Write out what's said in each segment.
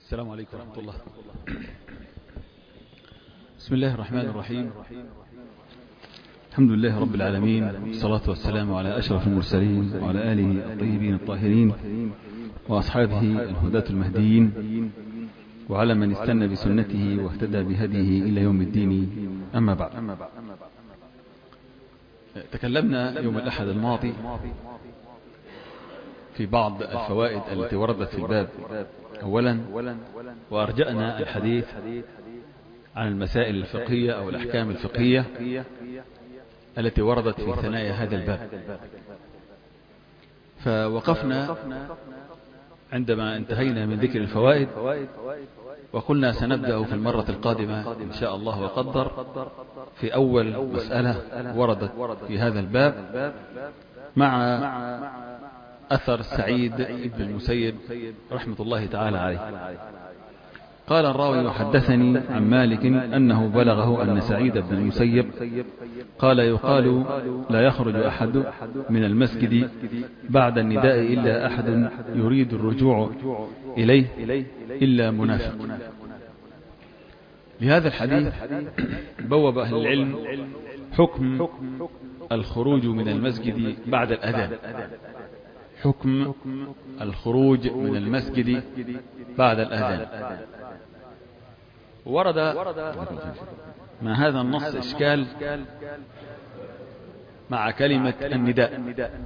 السلام عليكم ورحمة الله. بسم الله الرحمن الرحيم. الحمد لله رب العالمين، والصلاة والسلام على أشرف المرسلين وعلى آله الطيبين الطاهرين وأصحابه الهداة المهديين وعلى من استنى بسنته واهتدى بهديه إلى يوم الدين. أما بعد، تكلمنا يوم الأحد الماضي في بعض الفوائد التي وردت في الباب أولا، وأرجأنا الحديث عن المسائل الفقهية أو الأحكام الفقهية التي وردت في ثنايا هذا الباب. فوقفنا عندما انتهينا من ذكر الفوائد، وقلنا سنبدأ في المرة القادمة إن شاء الله وقدر في أول مسألة وردت في هذا الباب مع أثر سعيد بن المسيب رحمة الله تعالى عليه. قال الراوي: وحدثني عن مالك أنه بلغه أن سعيد بن المسيب قال: يقال لا يخرج أحد من المسجد بعد النداء إلا أحد يريد الرجوع إليه إلا منافق. لهذا الحديث بوب أهل العلم حكم الخروج من المسجد بعد الأذان. حكم الخروج من المسجد بعد الأذان. ورد مع هذا النص إشكال مع كلمة النداء.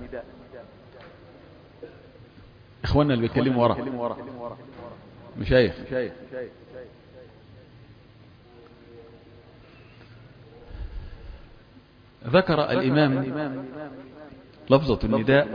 إخواننا اللي بيتكلموا ورا مشايخ، ذكر الإمام لفظة النداء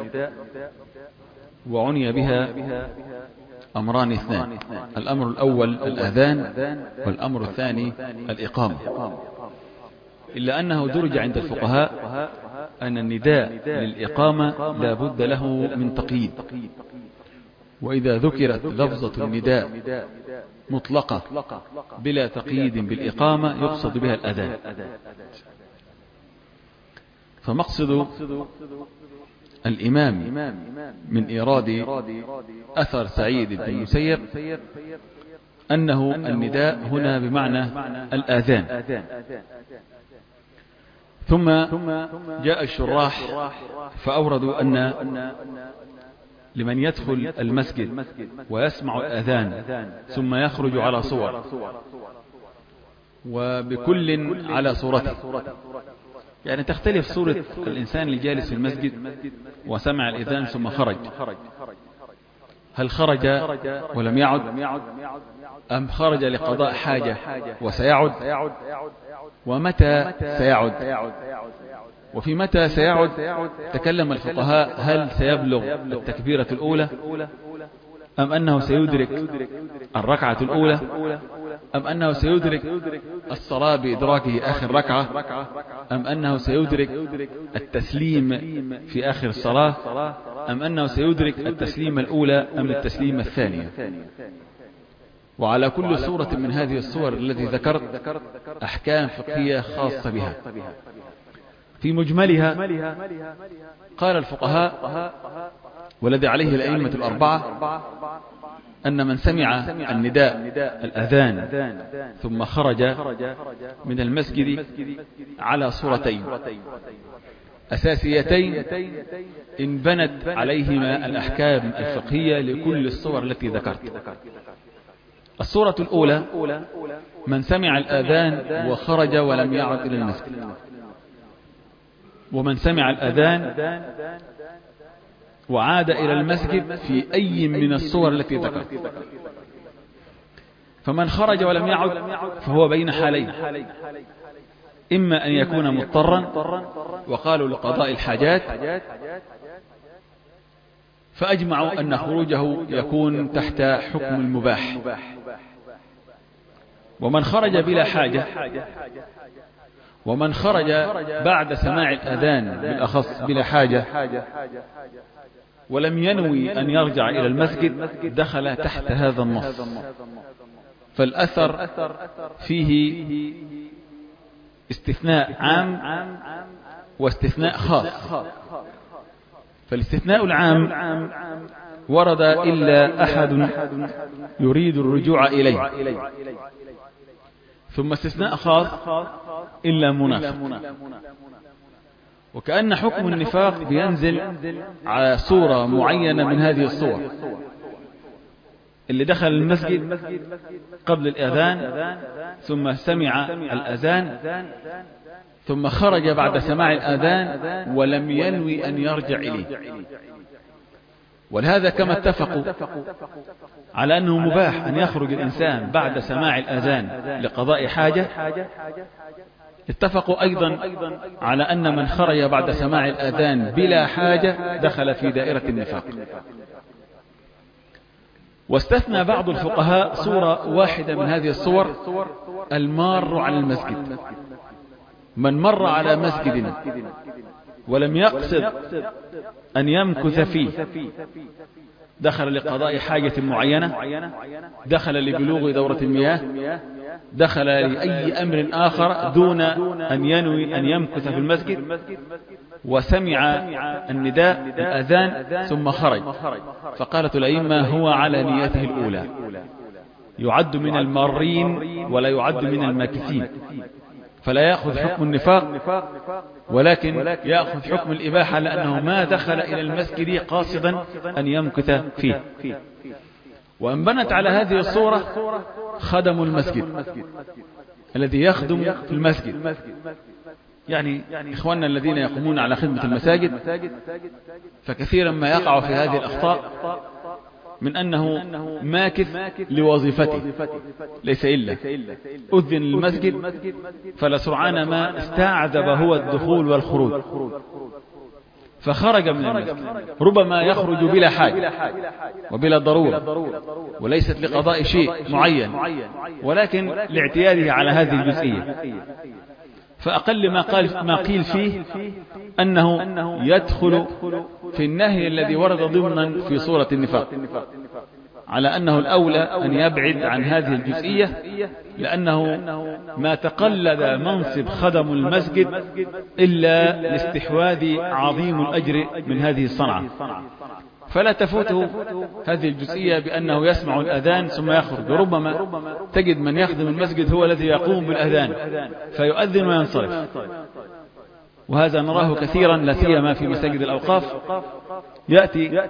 وعني بها أمران اثنان: الأمر الأول الأذان، والأمر الثاني الإقامة. إلا أنه درج عند الفقهاء أن النداء للإقامة لا بد له من تقييد، وإذا ذكرت لفظة النداء مطلقة بلا تقييد بالإقامة يقصد بها الأذان. فمقصد الإمام من إيراد أثر سعيد بن المسيب أنه النداء هنا بمعنى الآذان. ثم جاء الشراح فأوردوا أن لمن يدخل المسجد ويسمع الأذان ثم يخرج على صور، وبكل على صورته، يعني تختلف صورة الإنسان اللي جالس في المسجد وسمع الإذان ثم خرج. هل خرج ولم يعد، أم خرج لقضاء حاجة وسيعد، ومتى سيعد؟ وفي متى سيعد تكلم الفقهاء: هل سيبلغ التكبيرة الأولى، أم أنه سيدرك الركعة الأولى، أم أنه سيدرك الصلاة بإدراكه آخر ركعة، أم أنه سيدرك التسليم في آخر الصلاة، أم أنه سيدرك التسليم الأولى أم التسليم الثانية. وعلى كل صورة من هذه الصور التي ذكرت أحكام فقهية خاصة بها. في مجملها قال الفقهاء والذي عليه الأئمة الأربعة أن من سمع النداء الأذان ثم خرج من المسجد على صورتين أساسيتين انبنت عليهما الأحكام الفقهية لكل الصور التي ذكرت. الصورة الأولى: من سمع الأذان وخرج ولم يعد إلى المسجد. ومن سمع الأذان وعاد إلى المسجد في أي من الصور التي ذكرت. فمن خرج ولم يعد فهو بين حالين: إما أن يكون مضطرا وقالوا لقضاء الحاجات، فأجمعوا أن خروجه يكون تحت حكم المباح. ومن خرج بلا حاجة، ومن خرج بعد سماع الأذان بالأخص بلا حاجة ولم ينوي أن يرجع إلى المسجد دخل تحت هذا النص. فالأثر فيه استثناء عام واستثناء خاص. فالاستثناء العام ورد إلا أحد يريد الرجوع إليه، ثم استثناء خاص إلا منافق. وكأن حكم النفاق بينزل على صورة معينة من هذه الصور: اللي دخل المسجد قبل الأذان ثم سمع الأذان ثم خرج بعد سماع الأذان ولم ينوي أن يرجع إليه. ولهذا كما اتفقوا على أنه مباح أن يخرج الإنسان بعد سماع الأذان لقضاء حاجة، اتفقوا أيضا على أن من خرج بعد سماع الأذان بلا حاجة دخل في دائرة النفاق. واستثنى بعض الفقهاء صورة واحدة من هذه الصور: المار على المسجد. من مر على مسجد ولم يقصد أن يمكث فيه، دخل لقضاء حاجة معينة، دخل لبلوغ دورة المياه، دخل لأي أمر آخر دون أن ينوي أن يمكث في المسجد، وسمع النداء الأذان ثم خرج، فقالت الأئمة هو على نيته الأولى، يعد من المارين ولا يعد من الماكثين، فلا يأخذ حكم النفاق ولكن يأخذ حكم الإباحة، لأنه ما دخل إلى المسجد قاصدا أن يمكث فيه. وأنبنت على هذه الصورة خدم المسجد الذي يخدم في المسجد، يعني إخواننا الذين يقومون على خدمة المساجد، فكثيرا ما يقع في هذه الأخطاء من أنه ماكث لوظيفته، ليس إلا أذن المسجد فلسرعان ما استعذب هو الدخول والخروج، فخرج من المسجد، ربما يخرج بلا حاجة وبلا ضرورة وليست لقضاء شيء معين، ولكن لاعتياده على هذه الجزئية. فأقل ما قيل فيه أنه يدخل في النهي الذي ورد ضمنا في صورة النفاق، على أنه الأولى أن يبعد عن هذه الجزئية، لأنه ما تقلد منصب خدم المسجد إلا لاستحواذ عظيم الأجر من هذه الصنعة، فلا تفوته هذه الجزئية بأنه يسمع الأذان ثم يخرج. وربما تجد من يخدم المسجد هو الذي يقوم بالأذان فيؤذن وينصرف، وهذا نراه كثيرا لا سيما في مساجد الأوقاف، يأتي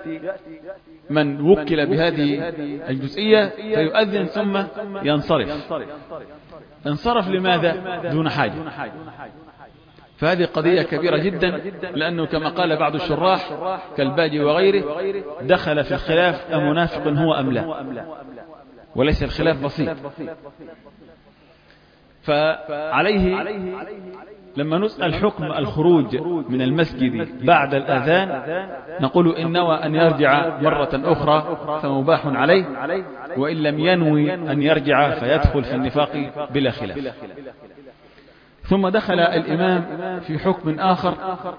من وكل بهذه الجزئية فيؤذن ثم ينصرف. انصرف لماذا؟ دون حاجة. فهذه قضية كبيرة جدا، لأنه كما قال بعض الشراح كالباجي وغيره دخل في الخلاف أمنافق هو أم لا، وليس الخلاف بسيط. فعليه لما نسأل حكم الخروج من المسجد بعد الأذان نقول إن نوى أن يرجع مرة أخرى فمباح عليه، وإن لم ينوي أن يرجع فيدخل في النفاق بلا خلاف. ثم دخل الإمام في حكم آخر،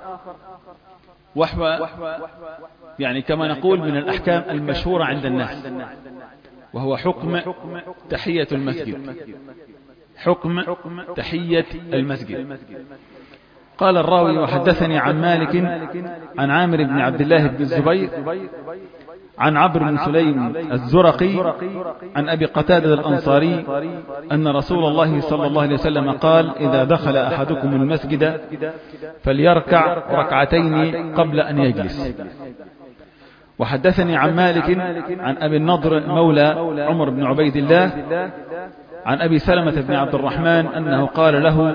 وهو يعني كما نقول من الأحكام المشهورة عند الناس، وهو حكم تحية المسجد. حكم تحية المسجد. قال الراوي: وحدثني عن مالك عن عامر بن عبد الله بن الزبير عن عمرو بن سليم الزرقي عن أبي قتادة الأنصاري أن رسول الله صلى الله عليه وسلم قال: إذا دخل أحدكم المسجد فليركع ركعتين قبل أن يجلس. وحدثني عن مالك عن أبي النضر مولى عمر بن عبيد الله عن أبي سلمة بن عبد الرحمن أنه قال له: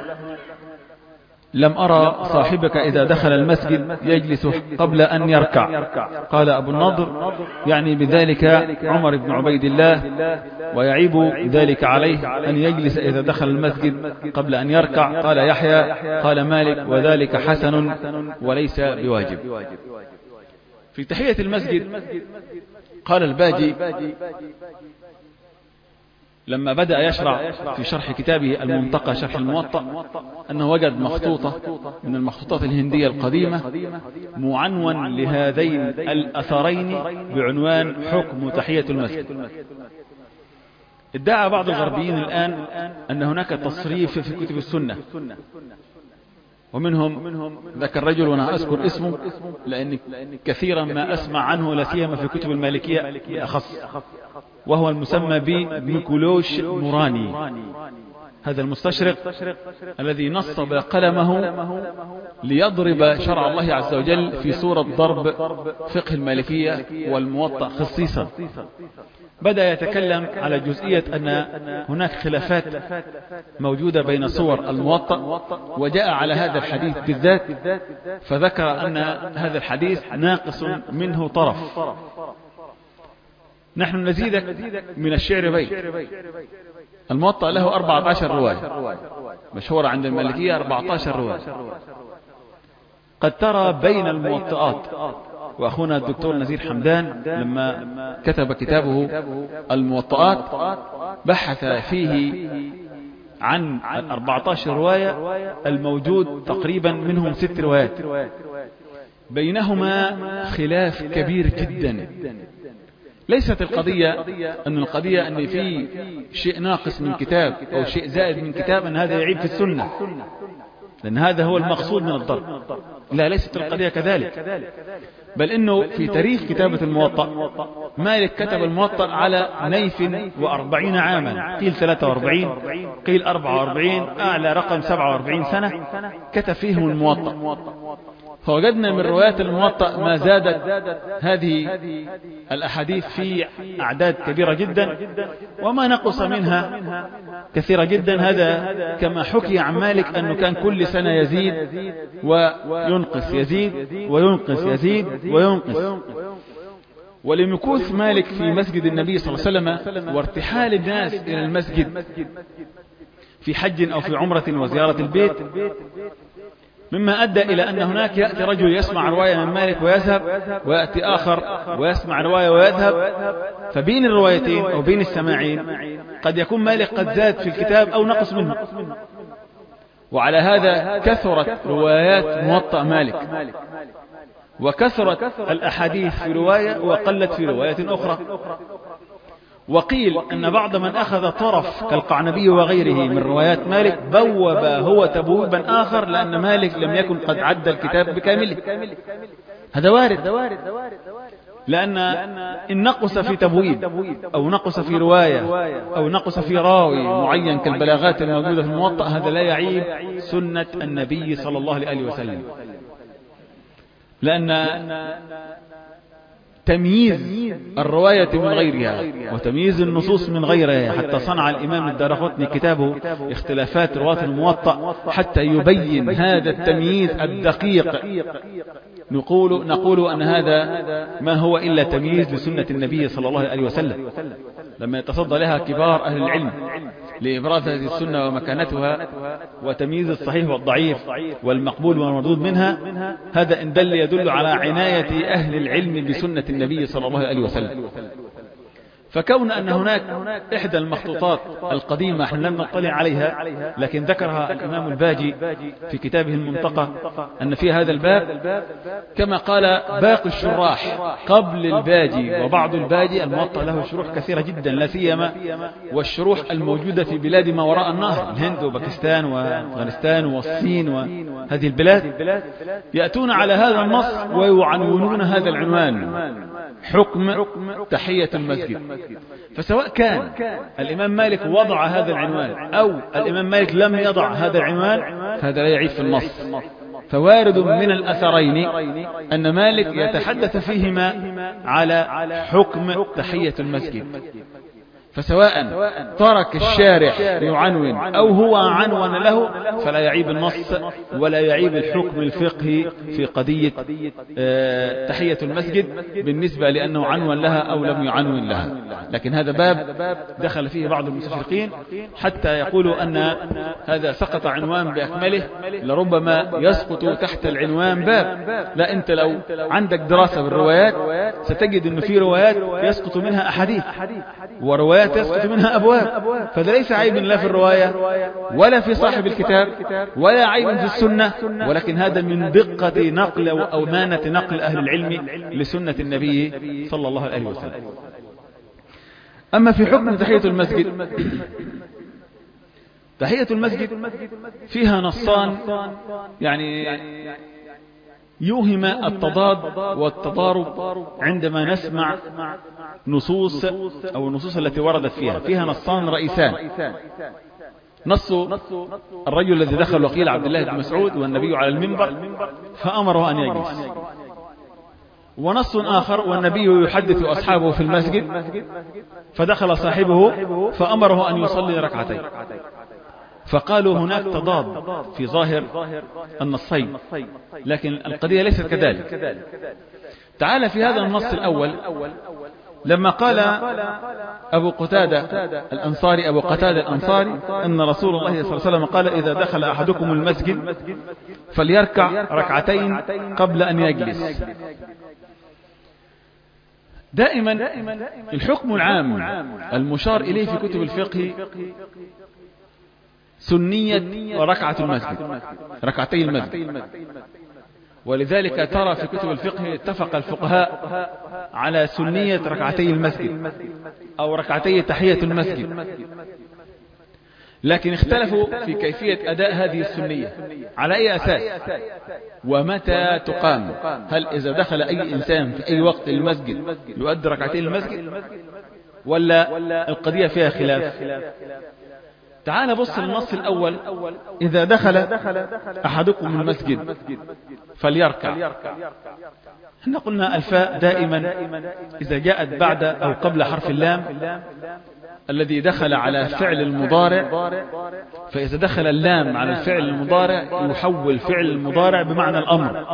لم أرى صاحبك إذا دخل المسجد يجلس قبل أن يركع. قال أبو النضر يعني بذلك عمر بن عبيد الله، ويعيب ذلك عليه أن يجلس إذا دخل المسجد قبل أن يركع. قال يحيى قال مالك: وذلك حسن وليس بواجب. في تحية المسجد قال الباجي لما بدأ يشرع في شرح كتابه المنتقى شرح الموطأ أنه وجد مخطوطة من المخطوطات الهندية القديمة معنون لهذين الأثرين بعنوان حكم تحية المسجد. ادعى بعض الغربيين الآن أن هناك تصريف في كتب السنة ومنهم ذاك الرجل وأنا أذكر اسمه لأن كثيرا ما أسمع عنه لا سيما في كتب المالكية بالأخص، وهو المسمى بميكولوش نوراني، هذا المستشرق الذي نصب قلمه ليضرب شرع الله عز وجل في صورة ضرب فقه المالكية والموطأ خصيصا. بدأ يتكلم على جزئية أن هناك خلافات موجودة بين صور الموطأ، وجاء على هذا الحديث بالذات فذكر أن هذا الحديث ناقص منه طرف. نحن نزيدك من الشعر بيت. الموطأ له 14 رواية مشهورة عند المالكية، 14 رواية. قد ترى بين الموطئات، وأخونا الدكتور نزير حمدان لما كتب كتابه الموطئات بحث فيه عن 14 رواية الموجود تقريبا منهم 6 روايات بينهما خلاف كبير جدا. ليست القضية أن في شيء ناقص من كتاب أو شيء زائد من كتاب أن هذا يعيب في السنة، لأن هذا هو المقصود من الضرب. لا، ليست القضية كذلك، بل إنه في تاريخ كتابة الموطأ مالك كتب الموطأ على نيف 40 عاما، قيل 43 قيل 44، أعلى رقم 47 سنة كتب فيهم الموطأ. فوجدنا من روايات الموطأ ما زادت هذه الأحاديث في أعداد كبيرة جدا، وما نقص منها كثيرة جدا. هذا كما حكي عن مالك أنه كان كل سنة يزيد وينقص، يزيد وينقص، يزيد وينقص. ولمكوث مالك في مسجد النبي صلى الله عليه وسلم وارتحال الناس إلى المسجد في حج أو في عمرة وزيارة البيت، مما أدى إلى أن هناك يأتي رجل يسمع رواية من مالك ويذهب، ويأتي آخر ويسمع رواية ويذهب، فبين الروايتين أو بين السماعين قد يكون مالك قد زاد في الكتاب أو نقص منه. وعلى هذا كثرت روايات موطأ مالك، وكثرت الأحاديث في رواية وقلت في رواية أخرى. وقيل أن بعض من أخذ طرف كالقعنبي وغيره من روايات مالك بوب هو تبويبا آخر، لأن مالك لم يكن قد عد الكتاب بكامله. هذا وارد، لأن إن نقص في تبويب أو نقص في رواية أو نقص في راوي معين كالبلاغات الموجودة في الموطأ، هذا لا يعيب سنة النبي صلى الله عليه وسلم، لأن تمييز الرواية من غيرها وتمييز النصوص من غيرها، حتى صنع الإمام الدارقطني كتابه اختلافات رواة الموطأ حتى يبين هذا التمييز الدقيق. نقول أن هذا ما هو إلا تمييز لسنة النبي صلى الله عليه وسلم، لما يتصدى لها كبار أهل العلم لإبراز هذه السنة ومكانتها وتمييز الصحيح والضعيف والمقبول والمردود منها. هذا إن دل يدل على عناية أهل العلم بسنة النبي صلى الله عليه وسلم. فكون أن هناك إحدى المخطوطات القديمة احنا لم نطلع عليها، لكن ذكرها الإمام الباجي في كتابه المنتقى أن في هذا الباب كما قال باقي الشراح قبل الباجي وبعض الباجي، الموطأ له شروح كثيرة جدا، لا سيما والشروح الموجودة في بلاد ما وراء النهر، الهند وباكستان وأفغانستان والصين وهذه البلاد، يأتون على هذا النص ويعنونون هذا العنوان: حكم تحية المسجد. فسواء كان الإمام مالك وضع هذا العنوان أو الإمام مالك لم يضع هذا العنوان، فهذا لا يعيب في النص. فوارد من الأثرين أن مالك يتحدث فيهما على حكم تحية المسجد، فسواء ترك الشارح يعنون أو هو عنون له فلا يعيب النص ولا يعيب الحكم الفقهي في قضية تحية المسجد بالنسبة لأنه عنون لها أو لم يعنون لها. لكن هذا باب دخل فيه بعض المستشرقين حتى يقولوا أن هذا سقط عنوان بأكمله، لربما يسقط تحت العنوان باب. لا، أنت لو عندك دراسة بالروايات ستجد أن في روايات يسقط منها أحاديث وروايات يسقط منها أبواب، فهذا ليس عيب لا في الرواية ولا في صاحب الكتاب ولا عيب في السنة، ولكن هذا من دقة نقل أو أمانة نقل أهل العلم لسنة النبي صلى الله عليه وسلم. أما في حكم تحية المسجد، تحية المسجد فيها نصان يعني يوهم التضاد والتضارب عندما نسمع نصوص أو النصوص التي وردت فيها نصان رئيسان. نص الرجل الذي دخل وقيل عبد الله بن مسعود والنبي على المنبر فأمره أن يجلس، ونص آخر والنبي يحدث أصحابه في المسجد فدخل صاحبه فأمره أن يصلي ركعتين. فقالوا هناك تضاد في ظاهر النصين، لكن القضية ليست كذلك. تعال في هذا النص الأول لما قال أبو قتادة الأنصاري أن رسول الله صلى الله عليه وسلم قال إذا دخل أحدكم المسجد فليركع ركعتين قبل أن يجلس. دائما الحكم العام المشار إليه في كتب الفقه سنية وركعة المسجد، ركعتي المسجد. ولذلك ترى في كتب الفقه اتفق الفقهاء على سنية ركعتي المسجد أو ركعتي تحية المسجد، لكن اختلفوا في كيفية أداء هذه السنية على أي أساس ومتى تقام. هل إذا دخل أي إنسان في أي وقت المسجد يؤدي ركعتي المسجد ولا القضية فيها خلاف؟ تعال بص للنص الأول إذا دخل أحدكم المسجد فليركع. احنا قلنا الفاء دائما إذا جاءت بعد أو قبل حرف اللام الذي دخل على فعل المضارع، فإذا دخل اللام على الفعل المضارع يحول فعل المضارع بمعنى الأمر.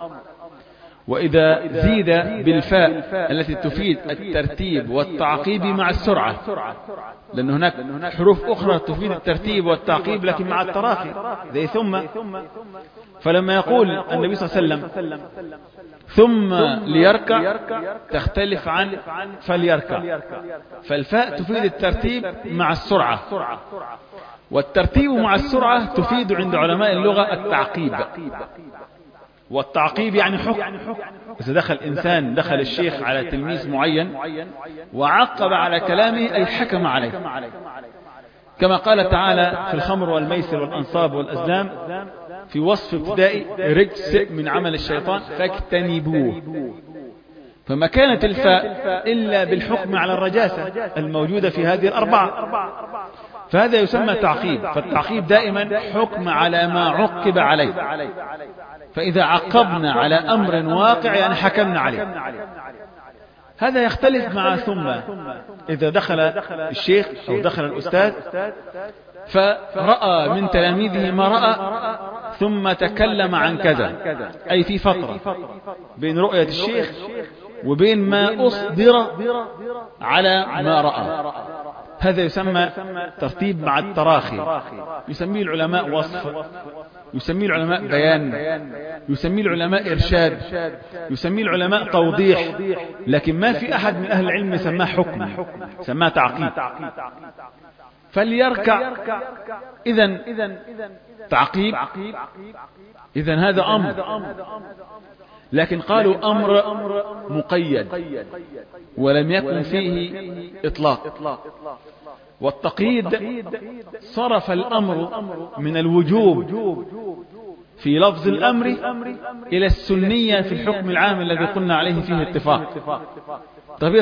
وإذا زيد بالفاء التي تفيد الترتيب والتعقيب مع السرعة، لأن هناك حروف أخرى تفيد الترتيب والتعقيب لكن مع التراخي زي ثم. فلما يقول النبي صلى الله عليه وسلم ثم ليركع تختلف عن فليركع، فالفاء تفيد الترتيب مع السرعة، والترتيب مع السرعة تفيد عند علماء اللغة التعقيب. والتعقيب يعني حكم. إذا دخل إنسان، دخل الشيخ على تلميذ معين وعقب على كلامه أي حكم عليه، كما قال تعالى في الخمر والميسر والأنصاب والأزلام في وصف ابتدائي رجس من عمل الشيطان فاجتنبوه. فما كانت الفاء إلا بالحكم على الرجاسة الموجودة في هذه الأربعة، فهذا يسمى تعقيب. فالتعقيب دائما حكم على ما عقب عليه، فإذا عقبنا على أمر واقع يعني حكمنا عليه. هذا يختلف مع ثم. إذا دخل الشيخ أو دخل الأستاذ فرأى من تلاميذه ما رأى ثم تكلم عن كذا، أي في فترة بين رؤية الشيخ وبين ما أصدر على ما رأى، هذا يسمى ترتيب مع التراخي. يسميه العلماء وصف، يسميه العلماء بيان، يسميه العلماء إرشاد، يسميه العلماء توضيح، لكن ما في أحد من أهل العلم يسماه حكم، يسماه تعقيب. فليركع إذن تعقيب، إذن هذا أمر، لكن قالوا أمر مقيد ولم يكن فيه إطلاق. والتقييد صرف الأمر من الوجوب في لفظ الأمر إلى السنية في الحكم العام الذي قلنا عليه فيه اتفاق. طب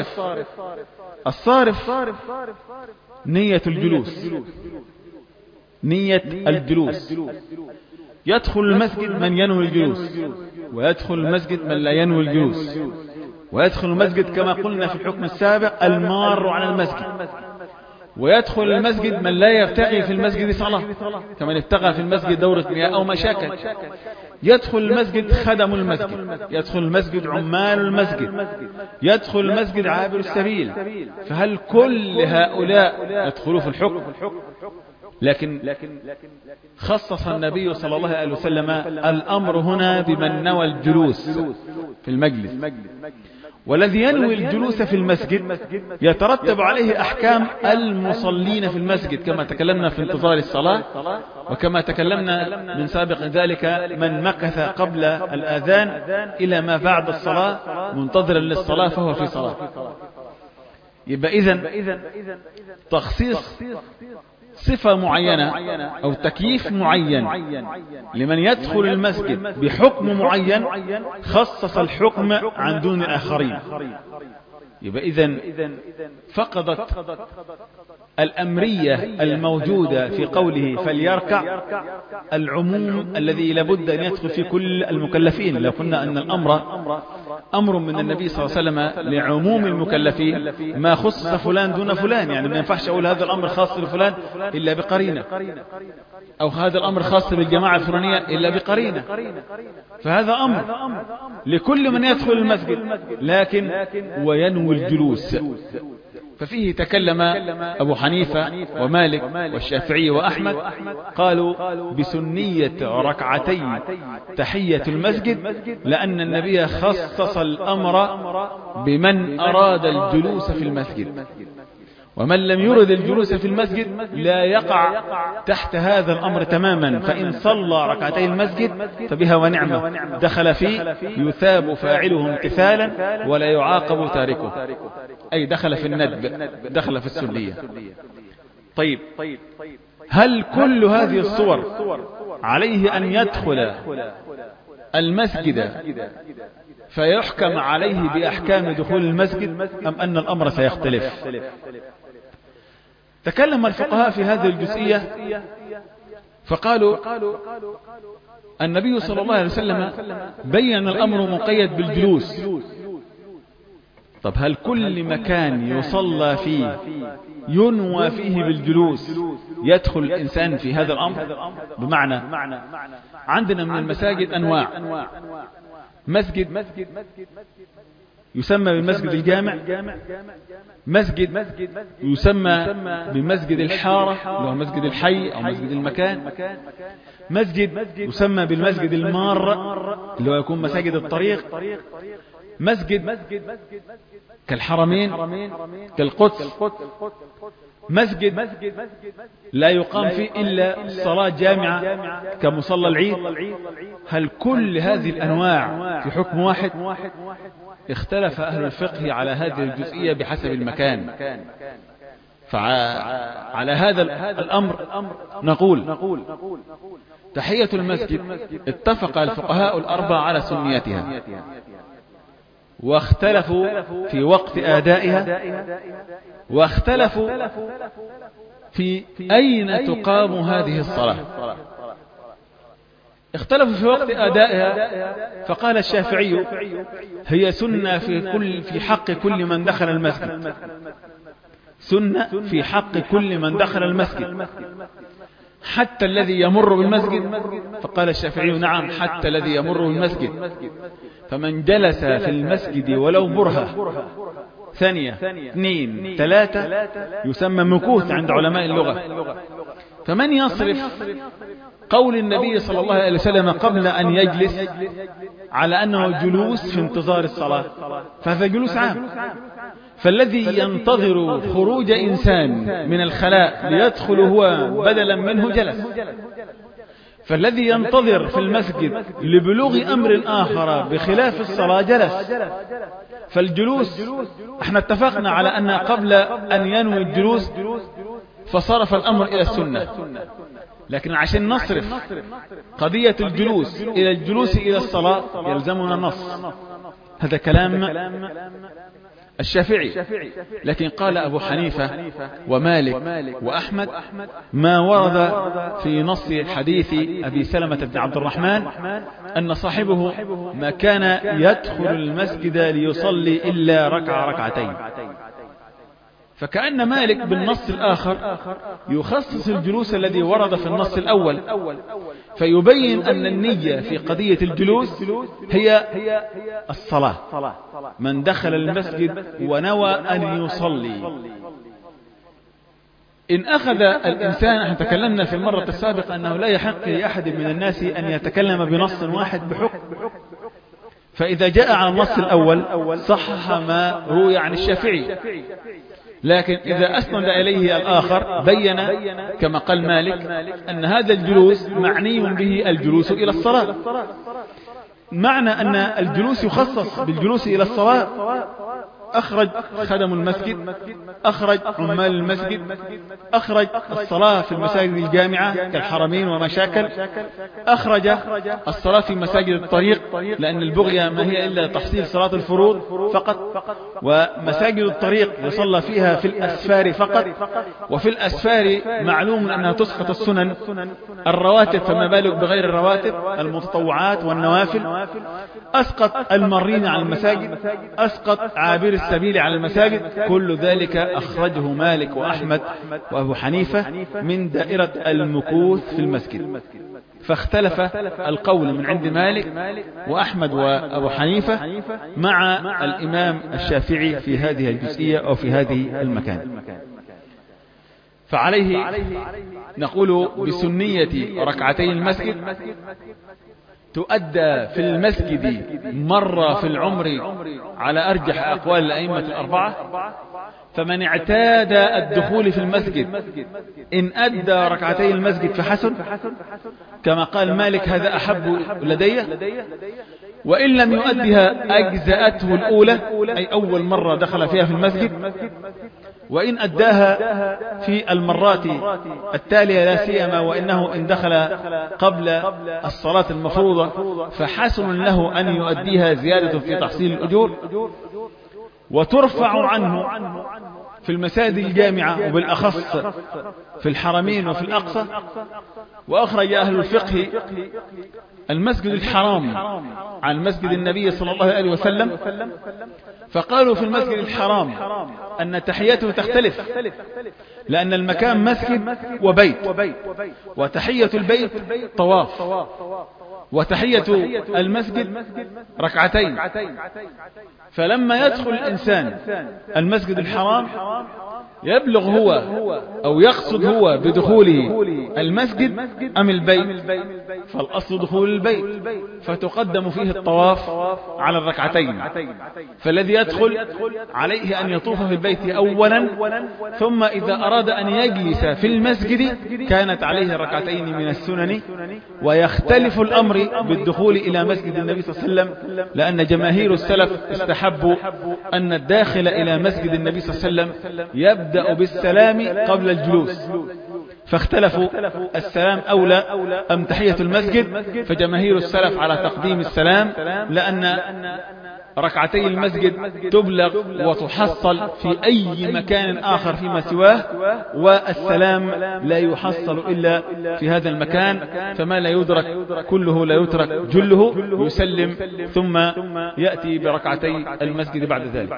الصارف نية الجلوس، نية الجلوس. يدخل المسجد من ينوي الجلوس، ويدخل المسجد من لا ينوي الجلوس، ويدخل المسجد كما قلنا في الحكم السابق المار على المسجد، ويدخل المسجد من لا يبتغي في المسجد صلاة كمن ابتغى في المسجد دورة مياه أو مشاكل. يدخل المسجد خدم المسجد، يدخل المسجد عمال المسجد، يدخل المسجد عابر السبيل. فهل كل هؤلاء يدخلوا في الحكم؟ لكن خصص النبي صلى الله عليه وسلم الأمر هنا بمن نوى الجلوس في المجلس، والذي ينوي الجلوس في المسجد يترتب عليه أحكام المصلين في المسجد، كما تكلمنا في انتظار الصلاة، وكما تكلمنا من سابق ذلك من مكث قبل الآذان إلى ما بعد الصلاة منتظرا للصلاة فهو في صلاة. يبقى إذن تخصيص صفة معينة أو تكييف معين لمن يدخل المسجد بحكم معين خصص الحكم عن دون الآخرين. يبقى إذن فقدت الأمرية الموجودة في قوله فليركع العموم الذي لابد أن يدخل في كل المكلفين. لو قلنا أن الأمر أمر من النبي صلى الله عليه وسلم لعموم المكلفين ما خص فلان دون فلان، يعني ما ينفعش أقول هذا الأمر خاص بفلان إلا بقرينة، أو هذا الأمر خاص بالجماعة الفلانية إلا بقرينة. فهذا أمر لكل من يدخل المسجد، لكن وينوي الجلوس. ففيه تكلم أبو حنيفة ومالك والشافعي وأحمد، قالوا بسنية ركعتي تحية المسجد، لأن النبي خصص الأمر بمن أراد الجلوس في المسجد، ومن لم يرد الجلوس في المسجد لا يقع تحت هذا الأمر تماما. فإن صلى ركعتي المسجد فبها ونعمة، دخل فيه يثاب فاعله امتثالا ولا يعاقب تاركه، أي دخل في الندب، دخل في السنية. طيب، هل كل هذه الصور عليه أن يدخل المسجد فيحكم عليه بأحكام دخول المسجد، أم أن الأمر سيختلف؟ تكلم الفقهاء في هذه الجزئية فقالوا النبي صلى الله عليه وسلم بين الأمر مقيد بالجلوس. طب هل كل مكان يصلى فيه ينوى فيه بالجلوس يدخل الإنسان في هذا الأمر؟ بمعنى عندنا من المساجد أنواع. مسجد يسمى بالمسجد الجامع، مسجد يسمى بمسجد الحارة اللي هو مسجد الحي أو مسجد المكان، مسجد يسمى بالمسجد المار اللي هو يكون مساجد الطريق، مسجد كالحرمين كالقدس، مسجد لا يقام فيه إلا صلاة جامعة كمصلى العيد. هل كل هذه الأنواع في حكم واحد؟ اختلف أهل الفقه على هذه الجزئية بحسب المكان. فعلى هذا الأمر نقول تحية المسجد اتفق الفقهاء الأربعة على سنيتها، واختلفوا في وقت أدائها، واختلفوا في أين تقام هذه الصلاة. اختلفوا في وقت أدائها، فقال الشافعي هي سنة في حق كل من دخل المسجد، سنة في حق كل من دخل المسجد حتى الذي يمر بالمسجد. فقال الشافعي نعم، حتى الذي يمر بالمسجد. فمن جلس في المسجد ولو برهة ثانية 2 3 يسمى مكوث عند علماء اللغة. فمن يصرف قول النبي صلى الله عليه وسلم قبل أن يجلس على أنه جلوس في انتظار الصلاة، فهذا جلوس عام. فالذي ينتظر خروج إنسان من الخلاء ليدخل هو بدلا منه جلس، فالذي ينتظر في المسجد لبلوغ أمر آخر بخلاف الصلاة جلس. فالجلوس احنا اتفقنا على أن قبل أن ينوي الجلوس فصرف الأمر إلى السنة، لكن عشان نصرف قضية الجلوس إلى الجلوس إلى الصلاة يلزمنا النص. هذا كلام الشافعي. لكن قال أبو حنيفة ومالك وأحمد ما ورد في نص حديث أبي سلمة بن عبد الرحمن أن صاحبه ما كان يدخل المسجد ليصلي إلا ركعتين. فكأن مالك بالنص الآخر يخصص الجلوس الذي ورد في النص الأول، فيبين أن النية في قضية الجلوس هي الصلاة. من دخل المسجد ونوى أن يصلي. إن أخذ الإنسان، احنا تكلمنا في المرة السابقة أنه لا يحق لأحد من الناس أن يتكلم بنص واحد بحكم، فإذا جاء على النص الأول صحح ما روي عن الشافعي، لكن إذا أسند إليه الآخر بين كما قال مالك أن هذا الجلوس معني به الجلوس إلى الصلاة. معنى أن الجلوس يخصص بالجلوس إلى الصلاة أخرج خدم المسجد، أخرج عمال المسجد، أخرج الصلاة في المساجد الجامعة كالحرمين ومشاكل، أخرج الصلاة في مساجد الطريق لأن البغية ما هي إلا تحصيل صلاة الفروض فقط، ومساجد الطريق يصلى فيها في الأسفار فقط، وفي الأسفار معلوم أنها تسقط السنن الرواتب، فما بالك بغير الرواتب المتطوعات والنوافل. أسقط المرين على المساجد، أسقط عابر السبيل على المساجد، كل ذلك أخرجه مالك وأحمد وأبو حنيفة من دائرة المكوث في المسجد. فاختلف القول من عند مالك وأحمد وأبو حنيفة مع الإمام الشافعي في هذه الجزئية أو في هذه المكان. فعليه نقول بسنية ركعتي المسجد تؤدى في المسجد مرة في العمر على أرجح أقوال الأئمة الأربعة. فمن اعتاد الدخول في المسجد إن أدى ركعتي المسجد فحسن، كما قال مالك هذا أحب لدي، وإن لم يؤدها أجزأته الأولى أي أول مرة دخل فيها في المسجد، وإن أداها في المرات التالية لا سيما وإنه إن دخل قبل الصلاة المفروضة فحسن له أن يؤديها زيادة في تحصيل الأجور. وترفع عنه في المساجد الجامعة وبالأخص في الحرمين وفي الأقصى. وأخرج أهل الفقه المسجد الحرام عن مسجد النبي صلى الله عليه وسلم، فقالوا في المسجد الحرام أن تحيته تختلف، لأن المكان مسجد وبيت، وتحية البيت طواف، وتحية المسجد ركعتين. فلما يدخل الإنسان المسجد الحرام يبلغ هو أو يقصد هو بدخوله المسجد أم البيت، فالأصل دخول البيت، فتقدم فيه الطواف على الركعتين. فالذي يدخل عليه أن يطوف في البيت أولا، ثم إذا أراد أن يجلس في المسجد كانت عليه ركعتين من السنن. ويختلف الأمر بالدخول إلى مسجد النبي صلى الله عليه وسلم، لأن جماهير السلف استحبوا أن الداخل إلى مسجد النبي صلى الله عليه وسلم يبدأ بالسلام قبل الجلوس، فاختلفوا السلام أولى أم تحية المسجد. فجماهير السلف على تقديم السلام، لأن ركعتي المسجد تبلغ وتحصل في أي مكان آخر فيما سواه، والسلام لا يحصل إلا في هذا المكان، فما لا يدرك كله لا يترك جله، يسلم ثم يأتي بركعتي المسجد بعد ذلك.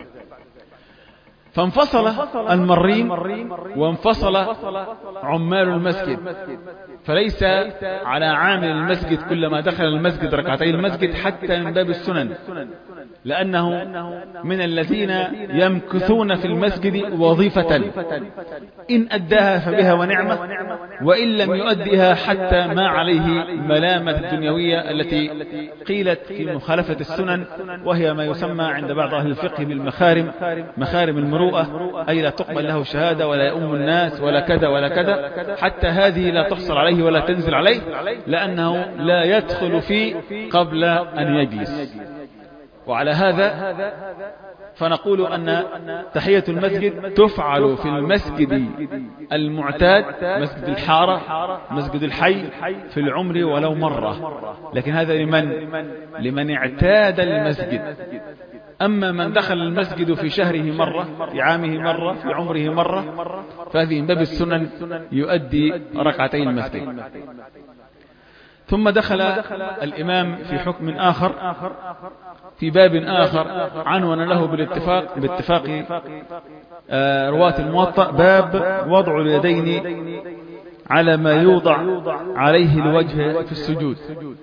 فانفصل المرين وانفصل عمال المسجد، فليس على عامل المسجد كلما دخل المسجد ركعتي المسجد حتى من باب السنن، لأنه من الذين يمكثون في المسجد وظيفة، إن أداها فبها ونعمة، وإن لم يؤدها حتى ما عليه ملامة الدنيوية التي قيلت في مخالفة السنن، وهي ما يسمى عند بعض أهل الفقه بالمخارم، مخارم المروءة، أي لا تقبل له شهادة ولا يؤم الناس ولا كذا ولا كذا، حتى هذه لا تحصل عليه ولا تنزل عليه، لأنه لا يدخل فيه قبل أن يجلس. وعلى هذا فنقول أن تحية المسجد تفعل في المسجد المعتاد، مسجد الحارة، مسجد الحي، في العمر ولو مرة، لكن هذا لمن اعتاد المسجد. أما من دخل المسجد في شهره مرة، في عامه مرة، في عمره مرة، فهذه من باب السنن يؤدي ركعتين المسجد. ثم دخل الإمام في حكم آخر في باب آخر عنون له باتفاق رواة الموطأ، باب وضع اليدين على ما يوضع عليه الوجه في السجود.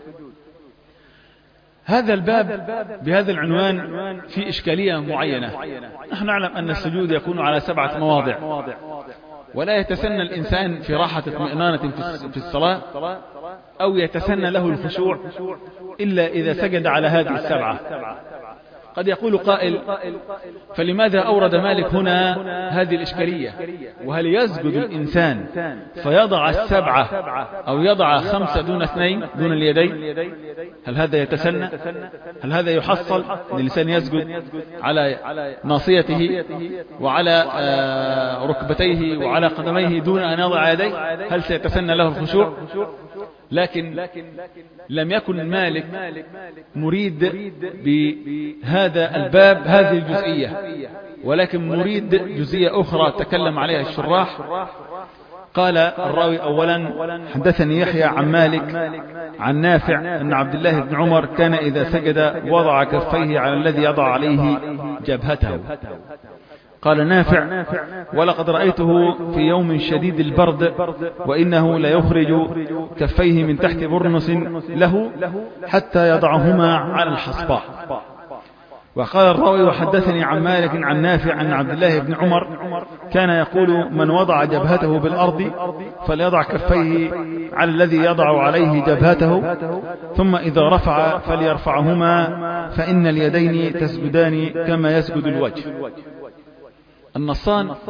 هذا الباب بهذا العنوان في إشكالية معينة. نحن نعلم أن السجود يكون على 7 مواضع، ولا يتسنى الإنسان في راحة اطمئنانة في الصلاة أو يتسنى له الخشوع إلا إذا سجد على هذه 7. قد يقول قائل فلماذا أورد مالك هنا هذه الإشكالية؟ وهل يسجد الإنسان فيضع 7 أو يضع 5 دون 2 دون اليدين؟ هل هذا يتسنى؟ هل هذا يحصل أن الإنسان يسجد على ناصيته وعلى ركبتيه وعلى قدميه دون أن يضع يديه؟ هل سيتسنى له الخشوع؟ لكن لم يكن مالك مريد بهذا الباب هذه الجزئية، ولكن مريد جزئية أخرى تكلم عليها الشراح. قال الراوي أولا حدثني يحيى عن مالك عن نافع أن عبد الله بن عمر كان إذا سجد وضع كفيه على الذي يضع عليه جبهته. قال نافع ولقد رأيته في يوم شديد البرد وإنه ليخرج كفيه من تحت برنس له حتى يضعهما على الحصباء. وقال الراوي وحدثني عن مالك عن نافع عن عبد الله بن عمر كان يقول من وضع جبهته بالأرض فليضع كفيه على الذي يضع عليه جبهته ثم إذا رفع فليرفعهما فإن اليدين تسجدان كما يسجد الوجه. النصان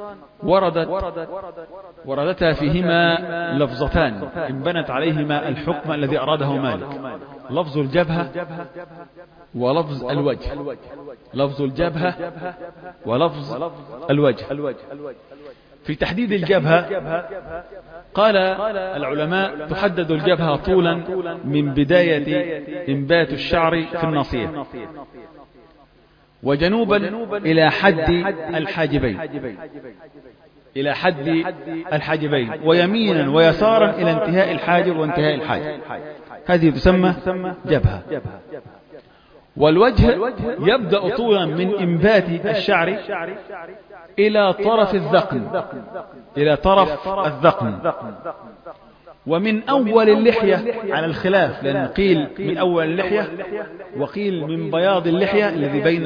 وردتا فيهما لفظتان انبنت عليهما الحكم الذي أراده مالك، لفظ الجبهة ولفظ الوجه. لفظ الجبهة ولفظ الوجه. في تحديد الجبهة قال العلماء تحدد الجبهة طولا من بداية إنبات الشعر في الناصية، وجنوبا إلى حد الحاجبين، إلى حد الحاجبين، ويمينا ويسارا إلى انتهاء الحاجب وانتهاء الحاجب. هذه تسمى جبهة. والوجه يبدأ طولا من إنبات الشعر إلى طرف الذقن، إلى طرف الذقن، ومن أول اللحية على الخلاف، لأن قيل من أول اللحية وقيل من بياض اللحية الذي بين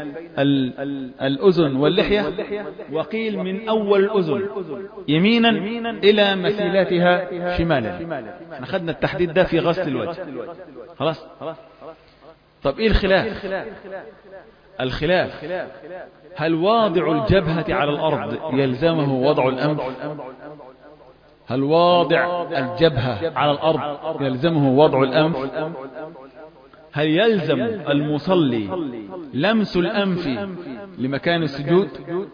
الأذن واللحية، وقيل من أول الأذن يمينا إلى مثيلاتها شمالا. أخذنا التحديد ده في غسل الوجه. خلاص. طب إيه الخلاف؟ الخلاف هل واضع الجبهة على الأرض يلزمه وضع الأنف؟ هل واضع الجبهة على الأرض يلزمه وضع الأنف؟ هل يلزم المصلي لمس الأنف لمكان السجود؟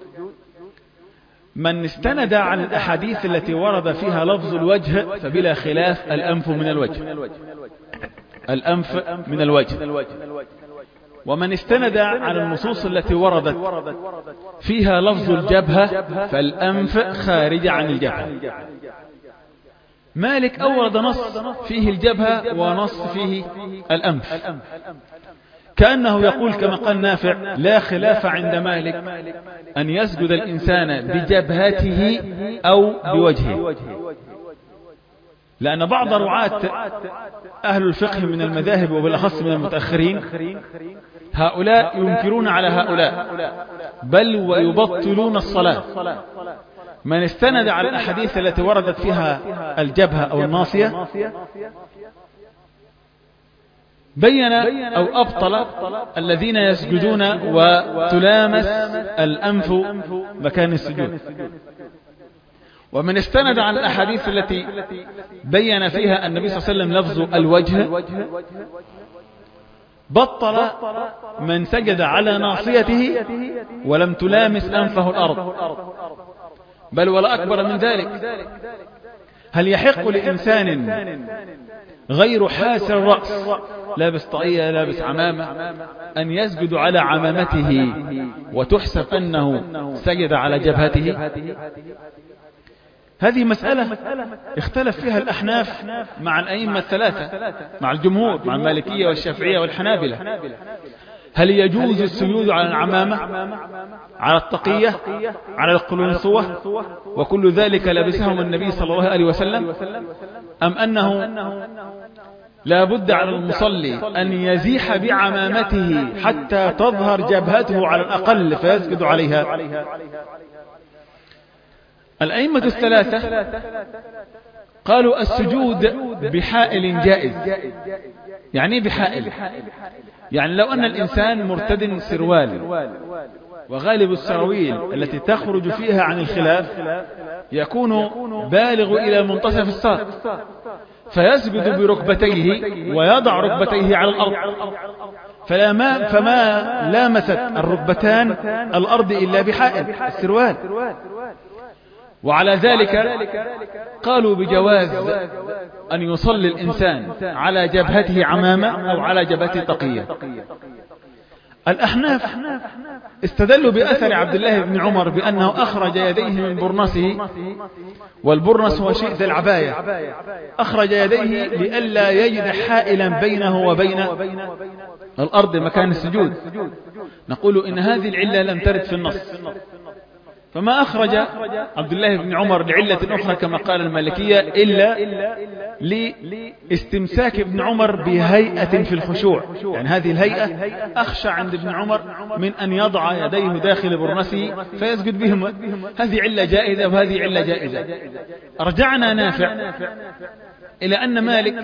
من استند على الأحاديث التي ورد فيها لفظ الوجه فبلا خلاف الأنف من الوجه، الأنف من الوجه. ومن استند على النصوص التي وردت فيها لفظ الجبهة فالأنف خارج عن الجبهة. مالك أورد نص فيه الجبهة ونص فيه الأنف، كأنه يقول كما قال نافع لا خلاف عند مالك أن يسجد الإنسان بجبهته أو بوجهه، لأن بعض رعاة أهل الفقه من المذاهب وبالأخص من المتأخرين هؤلاء ينكرون على هؤلاء بل ويبطلون الصلاة. من استند على الأحاديث التي وردت فيها الجبهة أو الناصية بين أو أبطل الذين يسجدون وتلامس الأنف مكان السجود. ومن استند على الأحاديث التي بين فيها النبي صلى الله عليه وسلم لفظ الوجه بطل من سجد على ناصيته ولم تلامس أنفه الأرض، بل ولا أكبر من ذلك. هل يحق لإنسان غير حاسر الرأس لابس طاقية لابس عمامة أن يسجد على عمامته وتحسب أنه سجد على جبهته؟ هذه مسألة اختلف فيها الأحناف مع الأئمة الثلاثة، مع الجمهور، مع المالكية والشافعية والحنابلة. هل يجوز السجود على العمامة، على الطاقية، على القلنسوة وكل ذلك لبسهم النبي صلى الله عليه وسلم، أم أنه لا بد على المصلي أن يزيح بعمامته حتى تظهر جبهته على الأقل فيسجد عليها؟ الأئمة الثلاثة قالوا السجود بحائل جائز. يعني بحائل، يعني لو أن الإنسان مرتد سروال، وغالب السراويل التي تخرج فيها عن الخلاف يكون بالغ إلى منتصف الساق، فيسجد بركبتيه ويضع ركبتيه على الأرض، فما لامست الركبتان الأرض إلا بحائل السروال. وعلى ذلك قالوا بجواز أن يصلي الإنسان على جبهته عمامة أو على جبهته تقية. الأحناف استدلوا بأثر عبد الله بن عمر بأنه أخرج يديه من برنسه، والبرنس هو شيء ذي العباية، أخرج يديه لئلا يجد حائلا بينه وبين الأرض مكان السجود. نقول إن هذه العلة لم ترد في النص، فما أخرج عبد الله بن عمر لعلة أخرى كما قال المالكية إلا لاستمساك ابن عمر بهيئة في الخشوع، يعني هذه الهيئة أخشى عند ابن عمر من أن يضع يديه داخل برنسه فيسجد بهما. هذه علة جائزة وهذه علة جائزة. أرجعنا نافع إلى أن مالك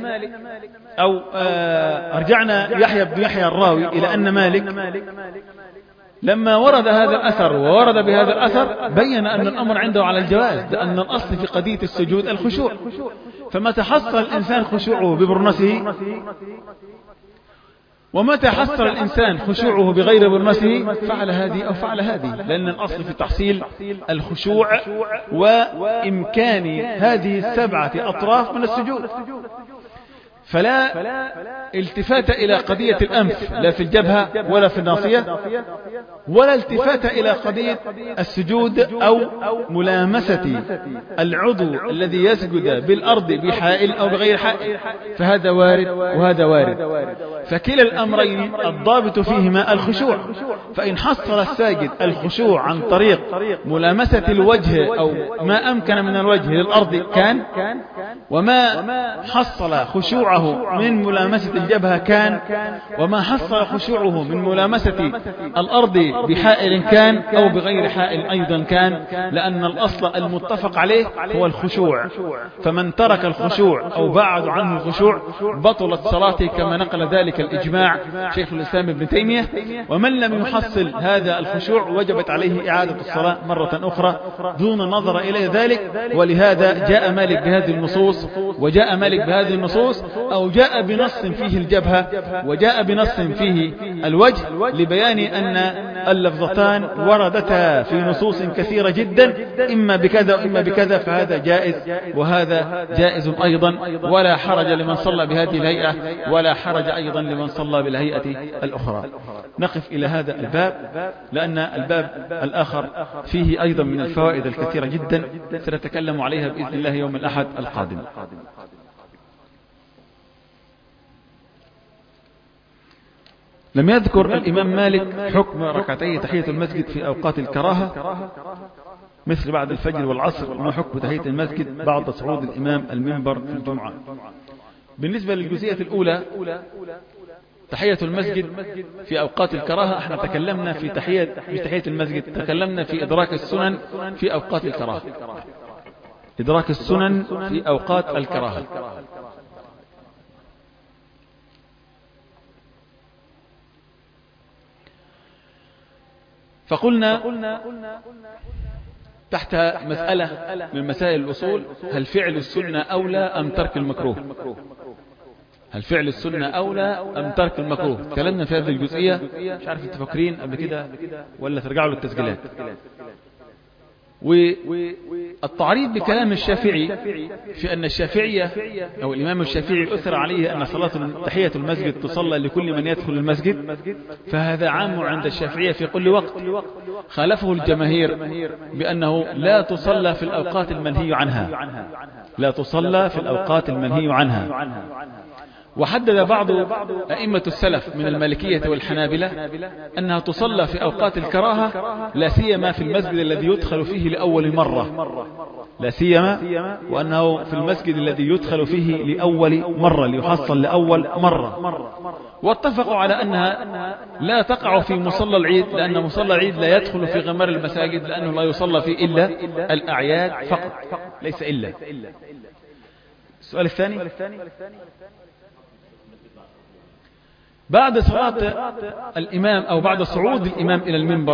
أرجعنا يحيى بن يحيى الراوي إلى أن مالك لما ورد هذا الأثر وورد بهذا الأثر بين أن الأمر عنده على الجواز، لأن الأصل في قضية السجود الخشوع، فمتى حصل الإنسان خشوعه ببرنسه ومتى حصل الإنسان خشوعه بغير برنسه فعل هذه أو فعل هذه، لأن الأصل في تحصيل الخشوع وإمكان هذه السبعة أطراف من السجود. فلا التفات إلى قضية الأنف لا في الجبهة ولا في الناصية، ولا التفات إلى قضية السجود أو ملامسة العضو الذي يسجد بالأرض بحائل أو بغير حائل، فهذا وارد وهذا وارد. فكلا الأمرين الضابط فيهما الخشوع، فإن حصل الساجد الخشوع عن طريق ملامسة الوجه أو ما أمكن من الوجه للأرض كان، وما حصل خشوعه من ملامسة الجبهة كان، وما حصل خشوعه من ملامسة الأرض بحائل كان أو بغير حائل أيضا كان، لأن الأصل المتفق عليه هو الخشوع. فمن ترك الخشوع أو بعد عنه الخشوع بطلت صلاته كما نقل ذلك الإجماع شيخ الإسلام ابن تيمية. ومن لم يحصل هذا الخشوع وجبت عليه إعادة الصلاة مرة أخرى دون نظر إلى ذلك. ولهذا جاء مالك بهذه النصوص، وجاء مالك بهذه النصوص أو جاء بنص فيه الجبهة وجاء بنص فيه الوجه، لبيان أن اللفظتان وردتا في نصوص كثيرة جدا إما بكذا وإما بكذا، فهذا جائز وهذا جائز أيضا، ولا حرج لمن صلى بهذه الهيئة ولا حرج أيضا لمن صلى بالهيئة الأخرى. نقف إلى هذا الباب، لأن الباب الآخر فيه أيضا من الفوائد الكثيرة جدا سنتكلم عليها بإذن الله يوم الأحد القادم. لم يذكر الإمام مالك حكم ركعتي تحية المسجد في أوقات الكراهة مثل بعد الفجر والعصر، وما حكم تحية المسجد بعد صعود الإمام المنبر في الجمعة. بالنسبة للجزئية الأولى تحية المسجد في أوقات الكراهة، احنا تكلمنا في تحية المسجد، تكلمنا في إدراك السنن في أوقات الكراهة، إدراك السنن في أوقات الكراهة. فقلنا تحت مسألة من مسائل الأصول: هل فعل السنة أولى أم ترك المكروه؟ هل فعل السنة أولى أم ترك المكروه؟ تكلمنا في هذه الجزئية، مش عارف تفكرين قبل كده ولا ترجعوا للتسجيلات. والتعريض بكلام الشافعي في أن الشافعية أو الإمام الشافعي أثر عليه أن صلاة تحية المسجد تصلى لكل من يدخل المسجد، فهذا عام عند الشافعية في كل وقت. خالفه الجماهير بأنه لا تصلى في الأوقات المنهي عنها، لا تصلى في الأوقات المنهي عنها. وحدد بعض أئمة السلف من المالكية والحنابلة أنها تصلى في أوقات الكراهة، لا سيما في المسجد الذي يدخل فيه لأول مرة، لا سيما وأنه في المسجد الذي يدخل فيه لأول مرة ليحصل لأول مرة. واتفقوا على أنها لا تقع في مصلى العيد، لأن مصلى العيد لا يدخل في غمار المساجد، لأنه لا يصلى فيه إلا الأعياد فقط، ليس إلا. السؤال الثاني: بعد صلاة الإمام أو بعد صعود الإمام إلى المنبر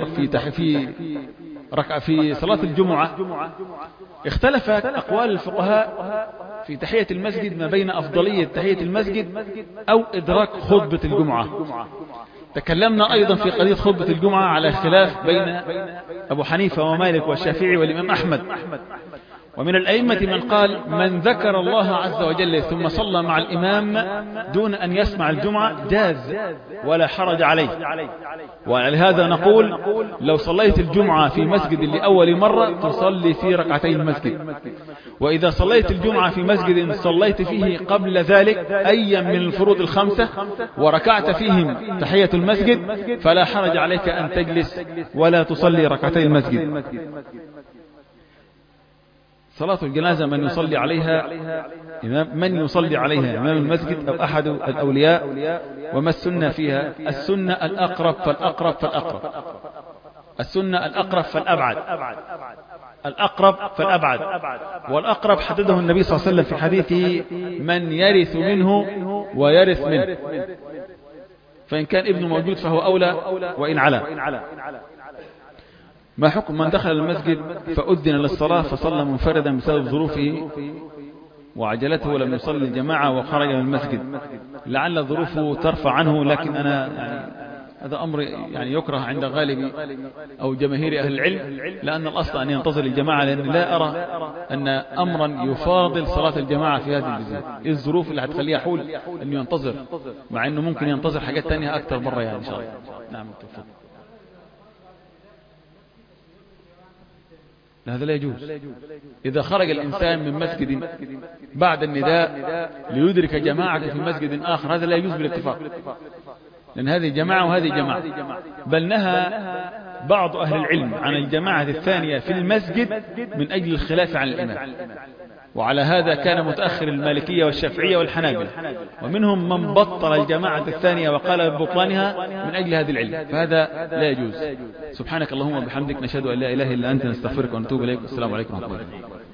في صلاة الجمعة، اختلف أقوال الفقهاء في تحية المسجد ما بين أفضلية تحية المسجد أو إدراك خطبة الجمعة. تكلمنا أيضا في قضية خطبة الجمعة على خلاف بين أبو حنيفة ومالك والشافعي والإمام أحمد. ومن الأئمة من قال: من ذكر الله عز وجل ثم صلى مع الإمام دون أن يسمع الجمعة جاز ولا حرج عليه. ولهذا نقول: لو صليت الجمعة في مسجد لأول مرة تصلي في ركعتي المسجد، وإذا صليت الجمعة في مسجد صليت فيه قبل ذلك أي من الفروض الخمسة وركعت فيهم تحية المسجد فلا حرج عليك أن تجلس ولا تصلي ركعتي المسجد. صلاة الجنازة من يصلي عليها إمام المسجد أو أحد الأولياء. وما السنة فيها؟ السنة الأقرب فالأقرب فالأقرب، السنة الأقرب فالأبعد، الأقرب فالأبعد. والأقرب حدده النبي صلى الله عليه وسلم في حديثه: من يرث منه ويرث منه، فإن كان ابنه موجود فهو أولى وإن علا. ما حكم من دخل المسجد فأذن للصلاة فصلى منفردا بسبب ظروفه وعجلته ولم يصلي الجماعة وخرج من المسجد، لعل ظروفه ترفع عنه، لكن أنا هذا أمر يكره عند غالب أو جماهير أهل العلم، لأن الأصل أن ينتظر الجماعة، لأن لا أرى أن أمرا يفاضل صلاة الجماعة في هذه الجزء. إيه الظروف اللي هتخليه حول أنه ينتظر، مع أنه ممكن ينتظر حاجات تانية أكثر برا إن شاء الله. نعم. هذا لا يجوز. إذا خرج الإنسان من مسجد بعد النداء ليدرك جماعة في مسجد آخر هذا لا يجوز بالاتفاق، لأن هذه جماعة وهذه جماعة. بل نهى بعض أهل العلم عن الجماعة الثانية في المسجد من أجل الخلاف عن الإمام، وعلى هذا كان متأخر المالكية والشافعية والحنابلة، ومنهم من بطل الجماعة الثانية وقال ببطلانها من أجل هذا العلم، فهذا لا يجوز. سبحانك اللهم وبحمدك، نشهد أن لا إله إلا أنت، نستغفرك ونتوب إليك. السلام عليكم ورحمة الله.